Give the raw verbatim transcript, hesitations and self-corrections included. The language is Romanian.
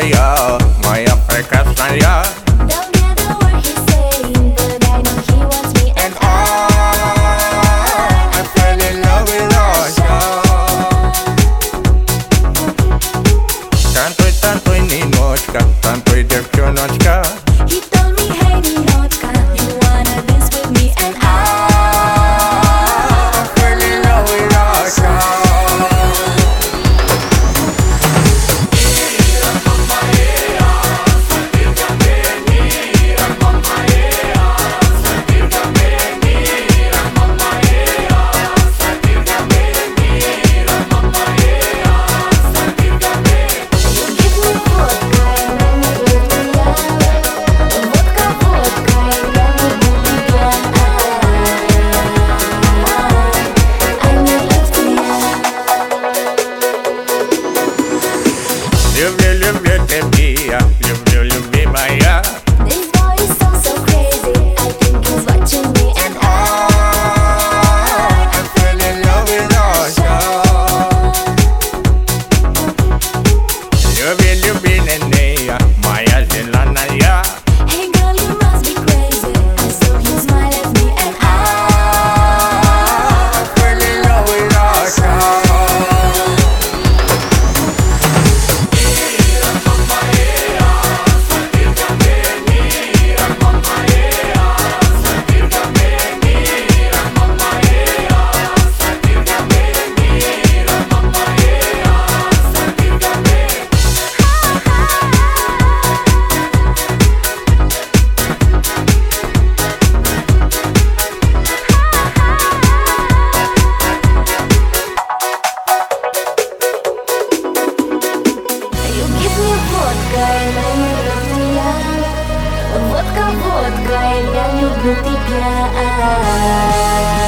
твоя, моя прекрасная. Don't get the word he's saying, but I know he wants me, and And I, I fell in love with Russia. Танцуй, танцуй, Ниночка, танцуй, девчоночка. he told me, hey, Ninochka, you wanna dance with me, and I I fell in love with Russia. Люблю, люблю тебя, люблю, любимая. This boy is so, so crazy, I think he's watching me, and I I fell in love with Russia. Люби, люби, ненея, моя зеленая. hey girl, you must be crazy, I saw you smile at me, and I I fell in love with Russia. You give me vodka, and I люблю тебя. Водка, водка, и я люблю тебя.